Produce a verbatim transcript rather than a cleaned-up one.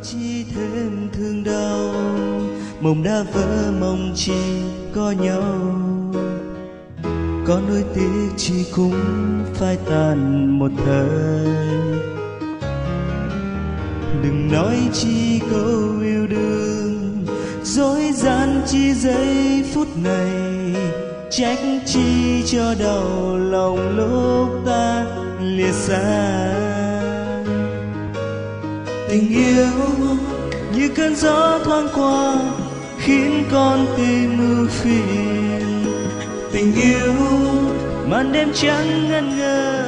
chi thêm thương đau, mộng đã vỡ mong chi có nhau. Có nuối tiếc chi cũng phai tàn một thời. Đừng nói chi câu yêu đương, dối gian chi giây phút này. Trách chi cho đau lòng lúc ta lìa xa. Tình yêu như cơn gió thoáng qua, khiến con tim ưu phiền. Tình yêu màn đêm trắng ngân ngơ,